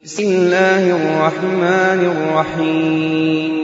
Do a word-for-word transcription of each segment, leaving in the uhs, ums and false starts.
بسم الله الرحمن الرحيم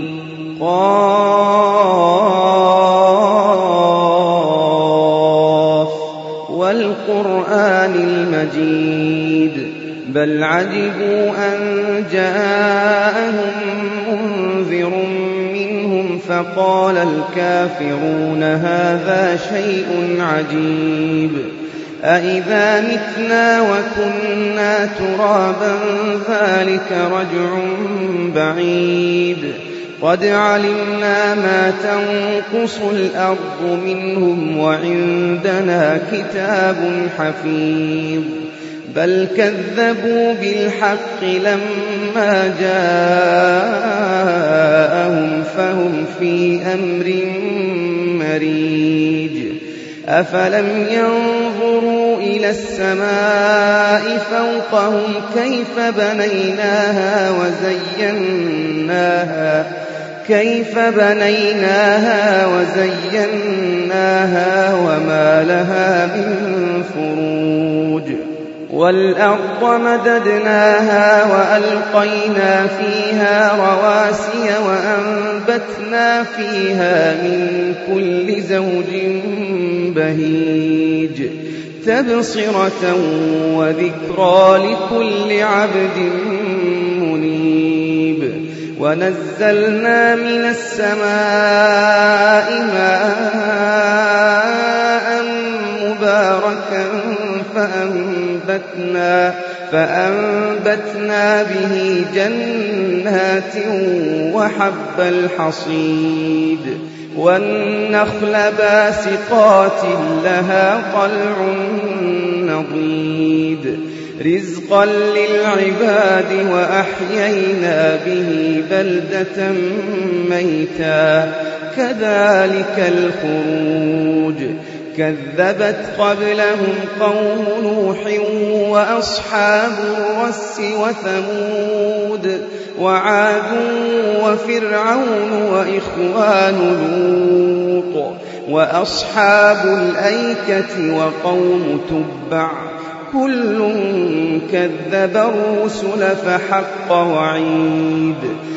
قاف والقرآن المجيد بل عجبوا أن جاءهم منذر منهم فقال الكافرون هذا شيء عجيب أإذا متنا وكنا ترابا ذلك رجع بعيد قد علمنا ما تنقص الأرض منهم وعندنا كتاب حفيظ بل كذبوا بالحق لما جاءهم فهم في أمر مريج أفلم ينظروا إلى السماء فوقهم كيف بنيناها وزيناها كيف بنيناها وزيناها وما لها من فروج والأرض مددناها وألقينا فيها رواسي وأنبتنا فيها من كل زوج بهيج تبصرة وذكرى لكل عبد منيب ونزلنا من السماء ماء مباركا فأنبتنا, فأنبتنا به جنات وحب الحصيد والنخل باسقات لها طلع نضيد رزقا للعباد وأحيينا به بلدة ميتا كذلك الخروج كذبت قبلهم قوم نوح وأصحاب الرس وثمود وعاد وفرعون وإخوان لوط وأصحاب الأيكة وقوم تبع كل كذب الرسل فحق وعيد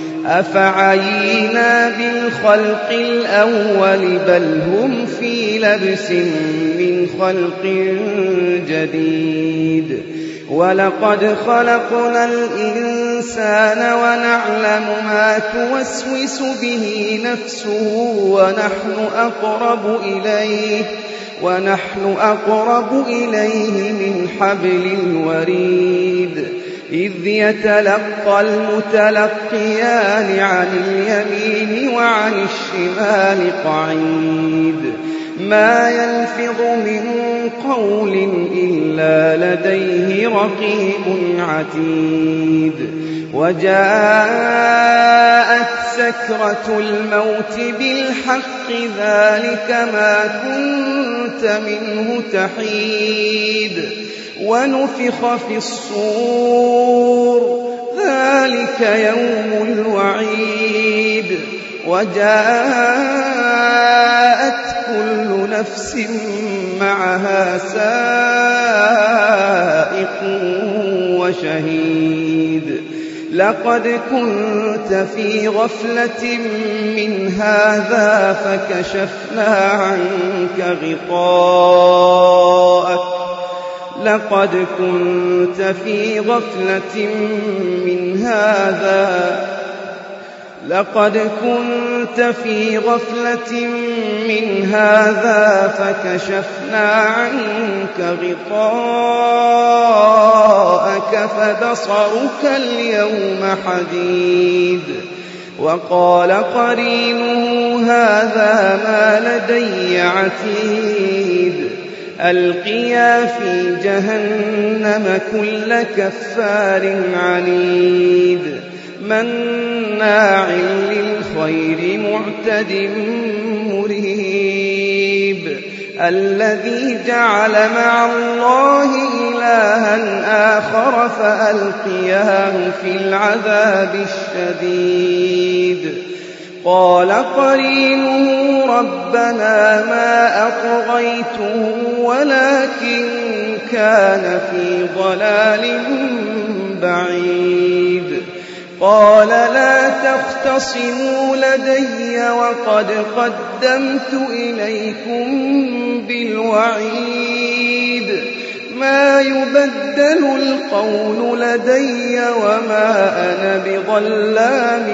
أفعينا بالخلق الأول بل هم في لبس من خلق جديد ولقد خلقنا الإنسان ونعلم ما توسوس به نفسه ونحن أقرب إليه ونحن أقرب إليه من حبل الوريد إذ يتلقى المتلقيان عن اليمين وعن الشمال قعيد ما يلفظ من قول إلا لديه رقيب عتيد وجاءت سكرة الموت بالحق ذلك ما كنت منه تحيد ونفخ في الصور ذلك يوم الوعيد وجاءت كل نفس معها سائق وشهيد لقد كنت في غفلة من هذا فكشفنا عنك غطاءك لقد كنت في غفلة من هذا لقد كنت في غفلة من هذا فكشفنا عنك غطاءك فبصرك اليوم حديد وقال قرينه هذا ما لدي عتيد ألقيا في جهنم كل كفار عنيد مناع للخير معتد مريب الذي جعل مع الله إلها آخر فألقياه في العذاب الشديد قال قرينه ربنا ما أطغيته ولكن كان في ضلال بعيد قال لا تختصموا لدي وقد قدمت إليكم بالوعيد ما يبدل القول لدي وما أنا بظلام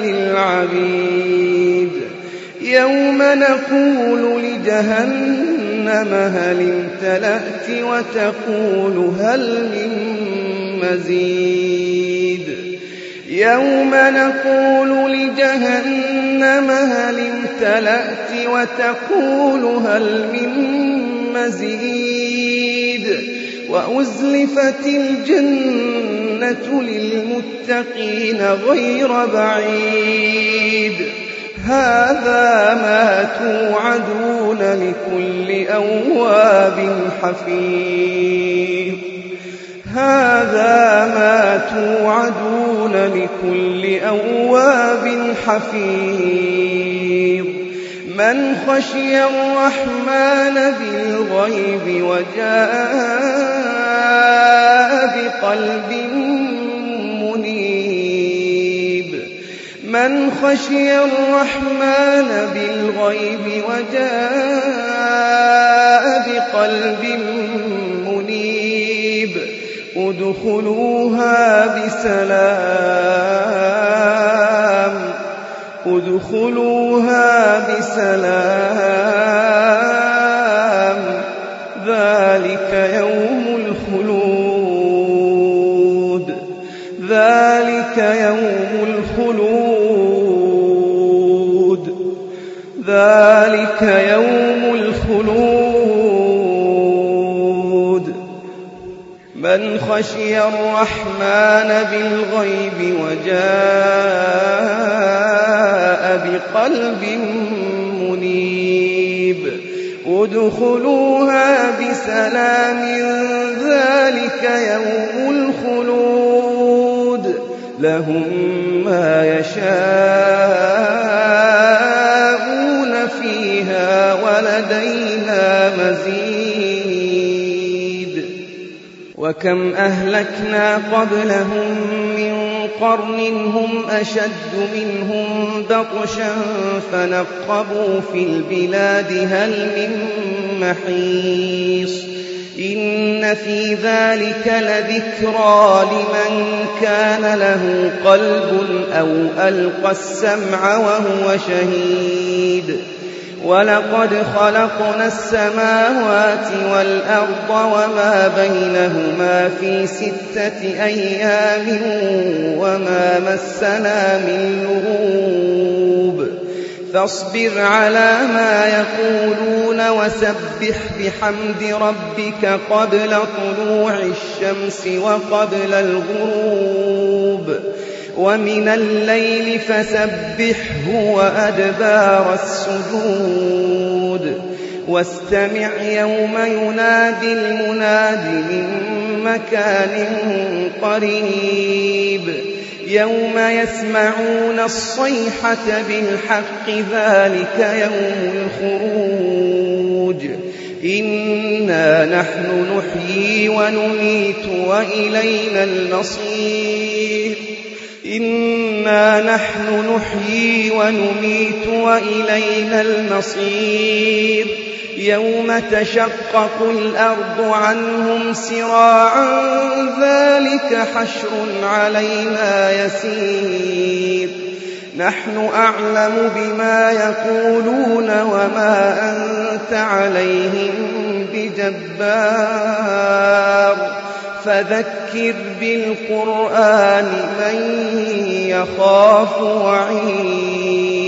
للعبيد يوم نقول لجهنم هل امتلأت وتقول هل من مزيد يوم نقول لجهنم هل امتلأت وتقول هل من مزيد وأزلفت الجنة للمتقين غير بعيد هذا ما توعدون لكل أواب حفيظ هذا ما توعدون لكل أواب حفيظ من خشي الرحمن بالغيب وجاء بقلب منيب من خشي الرحمن بالغيب وجاء بقلب منيب ادخلوها بسلام ادخلوها بسلام ذلك يوم الخلود ذلك يوم الخلود ذلك يوم الخلود من خشي الرحمن بالغيب وجاء بقلب منيب ادخلوها بسلام ذلك يوم الخلود لهم ما يشاءون فيها ولدينا مزيد وكم أهلكنا قبلهم من قرن هم أشد منهم بطشا فنقبوا في البلاد هل من محيص إن في ذلك لذكرى لمن كان له قلب أو ألقى السمع وهو شهيد ولقد خلقنا السماوات والأرض وما بينهما في ستة أيام وما مسنا من لغوب فاصبر على ما يقولون وسبح بحمد ربك قبل طلوع الشمس وقبل الغروب ومن الليل فسبحه وأدبار السجود واستمع يوم ينادي المناد من مكان قريب يوم يسمعون الصيحة بالحق ذلك يوم الخروج إنا نحن نحيي ونميت وإلينا المصير إنا نحن نحيي ونميت وإلينا المصير يوم تشقق الأرض عنهم سراعا ذلك حشر علينا يسير نحن أعلم بما يقولون وما أنت عليهم بجبار فذكر بالقرآن من يخاف وعيد